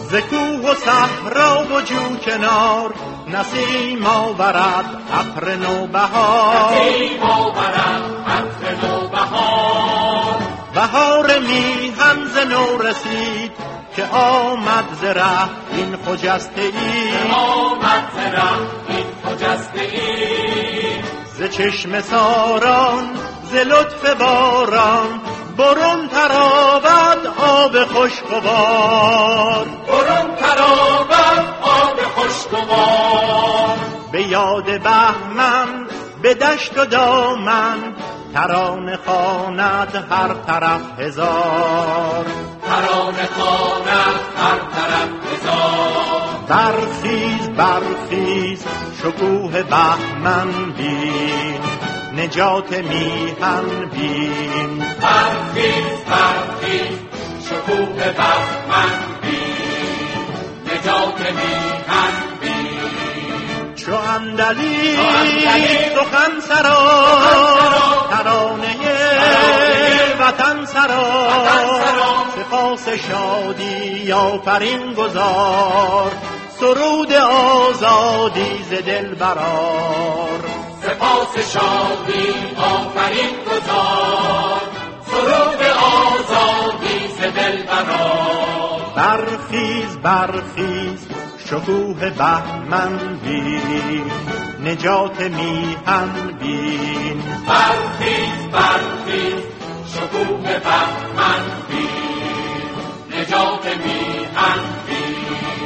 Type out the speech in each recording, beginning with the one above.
ز کوه و صحرا و جو کنار نسیم آورد عطر نوبهار، نسیم آورد عطر نوبهار. بهار میهن ز نو رسید که آمد ز ره این خجسته ای، آمد ز ره این خجسته ای. ز چشم ساران ز لطف باران برون تراود آب خوشگوار، برون تراود آب خوشگوار. به یاد بهمن به دشت و دامن ترانه خواند هر طرف هزار، ترانه خواند هر طرف هزار. برخیز برخیز شکوه بهمن بین، نجات میهن بین. برخیز برخیز شکوه بهمن بین، نجات میهن بین. چو اندلی سخن سرا ترانه وطن سرا، سپاس شادی آفرین گذار سرود آزادی ز دل برار. سپاس شادی آفرین گذار سرود آزادی ز دل برار. برخیز برخیز شکوه بهمن بین، نجات میهن بین. برخیز برخیز شکوه بهمن بین، نجات میهن بین.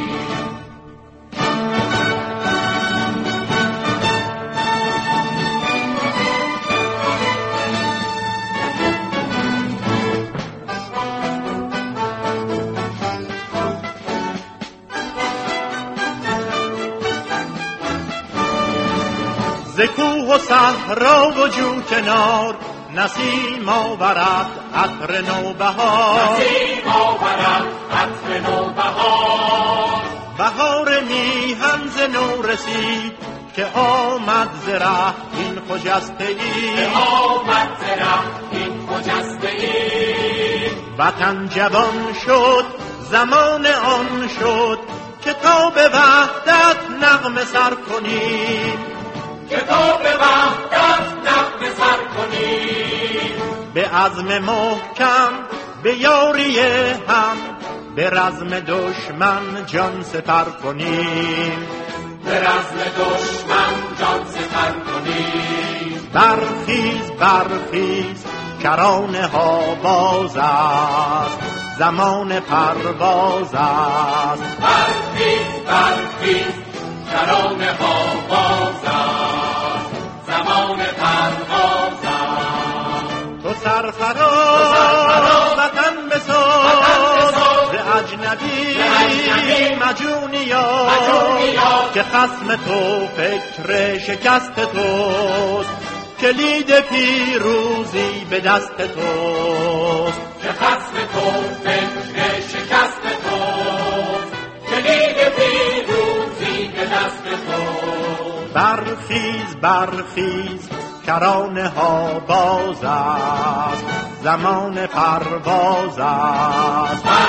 ز کوه و صحرا و جو کنار نسیم آورد عطر نوبهار، نسیم آورد عطر نوبهار. بهار میهن ز نو رسید که آمد ز ره این خجسته ای، آمد ز ره این خجسته ای. وطن جوان شد زمان آن شد که تا به وحدت نغمه سر کنیم، کتاب وحدت نغمه سر کنیم. به عزم محکم به یاری هم به رزم دشمن جان سپر کنیم، به رزم دشمن جان سپر کنیم. برخیز برخیز کرانه ها باز است زمان پرواز است. برخیز برخیز کرانه ها باز است زمان پرواز است. تو سرفراز وطن بساز به اجنبی مجونیات که خصم تو فکر شکست توست، کلید پیروزی به دست توست. که خصم تو فکر شکست توست، کلید پیروزی به دست توست. برخیز برخیز کرانه ها باز است زمان پرواز است.